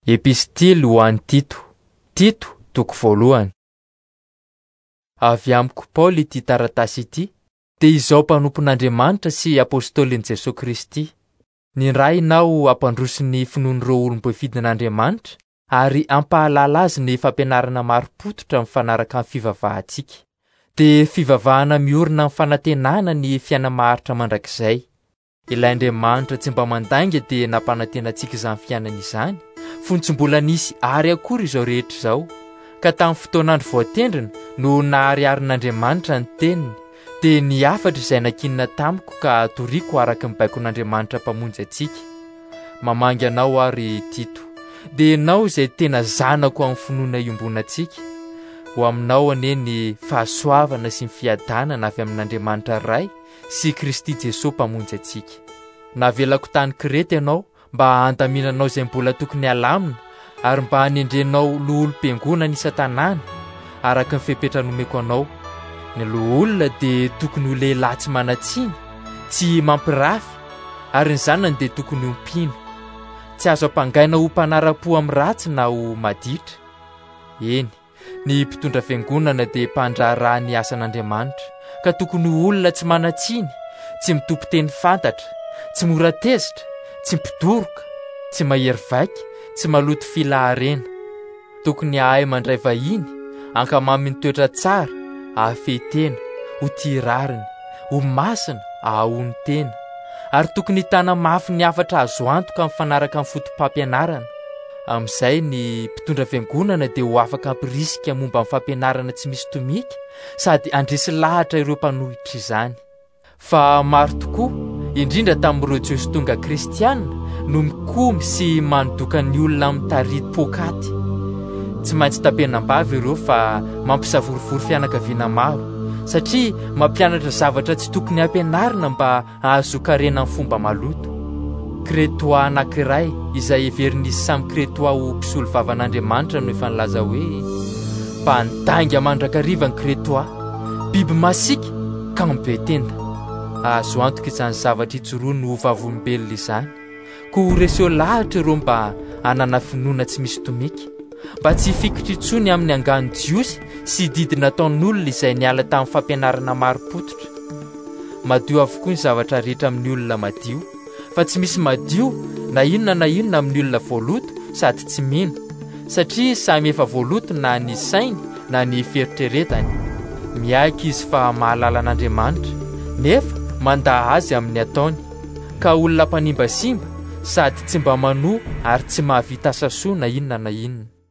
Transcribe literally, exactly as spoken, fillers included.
Epistily ho an'ny Tito. Tito, toko voalohany. Avy amiko Paoly ity taratasy ity, dia izao mpanompon'Andriamanitra sy apôstôlin'i Jesosy Kristy. Nindrainao ampandroso ny finoan'ireo olom-pefidin'Andriamanitra ary ampahalala azy ny fampianarana maro-pototra mifanaraka amin'ny fivavahantsika. Dia fivavahana miorina amin'ny fanantenana ny fiaina maharitra mandrakizay. Ilay Andriamanitra tsy mba mandainga dia nampanantenantsika izany fiainana izany, fontsy mbola nisy ary akory izao rehetra izao. Ka tamin'ny fotoanandro voatendrina no nahariarin'Andriamanitra ny teniny, dia niafatra izay nankinina tamiko ka toriako araka ny baikon'Andriamanitra mpamonjy antsika. Mamangy anao ary Tito, dia ianao izay tena zanako amin'ny finoana iombonantsika. Ho aminao anie ny fahasoavana sy ny fiadanana avy amin'Andriamanitra Ray sy Kristy Jesosy mpamonjy antsika. Navelako tany Kreta ianao mba handaminanao izay mbola tokony halamina ary mba hanendrenao loholo-piangonana isan-tanàna araka ny fepetra nomeko anao. Ny loholona dia tokony ho lehilahy tsy manatsiny, tsy mampirafy, ary ny zanany dia tokony ho mpino. Tsy azo ampangaina ho mpanara-po amin'ny ratsy na ho maditra. Eny, ny mpitondra fiangonana dia mpandraharaha ny asan'Andriamanitra, ka tokony ho olona tsy manatsiny, tsy mitopy-teny fantatra, tsy mora tezitra, tsy mpidoroka, tsy mahery vaika, tsy maloto filaharena. Tokony hahay mandray vahiny, ankamamy ny toetra tsara, ahafehy-tena, ho tia rariny, ho masina, ahahoany tena. Ary tokony hitana mafy ny hafatra azo antoka amin'ny fanaraka amin'ny fotom-pampianarana. Amin'izay ny mpitondra fiangonana dia ho afaka hampirisika momba amin'ny fampianarana tsy misy tomika, sady andresy lahatra ireo mpanohitra izany. Fa maro tokoa, indrindra tamin'ireo Jiosy tonga kristianina, no mikomy sy manodoka ny olona amin'ny tarity pokaty. Tsy maintsy tapenam-bavy ireo fa mampisavorivory fianakaviana maro, satria mampianatra zavatra tsy tokony hampianarina mba ahazokarena amin'ny fomba maloto. Kretoa anankiray izay heverin'izy samy kretoa ho mpisolo vavan'Andriamanitra no efa nilaza hoe mpandainga mandrakariva ny kretoa, biby masika ka mibe tenda. Azo antoka izany zavatra itsoroany ho vavolombelona izany, ko ho reseo lahatra ireo mba hanana finoana tsy misy tomika, mba tsy hifikitra intsony amin'ny angano jiosy sy didy nataon'olona izay niala tamin'ny fampianarana maro-pototra. Madio avokoa ny zavatra rehetra amin'ny olona madio, fa tsy misy madio na inona na inona amin'ny olona voaloto sady tsy mino, satria samy efa voaloto na ny sainy na ny fieritreretany. Miaiky izy fa mahalala an'Andriamanitra, nefa mandaha azy amin'ny ataony, ka olona mpanimba simba sady tsy mba manoha ary tsy mahavita asa soa na inona na inona.